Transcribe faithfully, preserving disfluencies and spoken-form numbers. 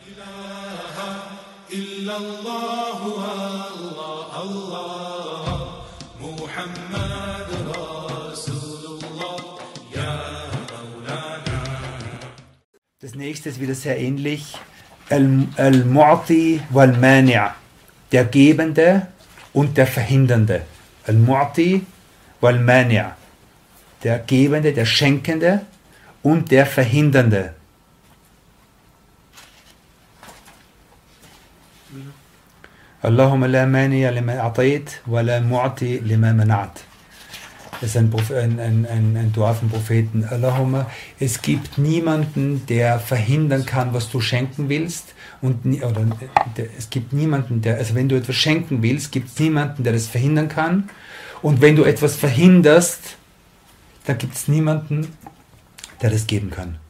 Das nächste ist wieder sehr ähnlich. Al-Mu'ti wal-Mani', der Gebende und der Verhindernde. Al-Mu'ti wal-Mani', der Gebende, der Schenkende und der Verhindernde. Allahumma la mani'a lima a'tayt wa la mu'ti lima mana'at. Das ist ein, ein, ein, ein, ein Dua vom Propheten. Allahumma, es gibt niemanden, der verhindern kann, was du schenken willst. Und, oder, der, es gibt niemanden, der, also wenn du etwas schenken willst, gibt es niemanden, der das verhindern kann. Und wenn du etwas verhinderst, dann gibt es niemanden, der das geben kann.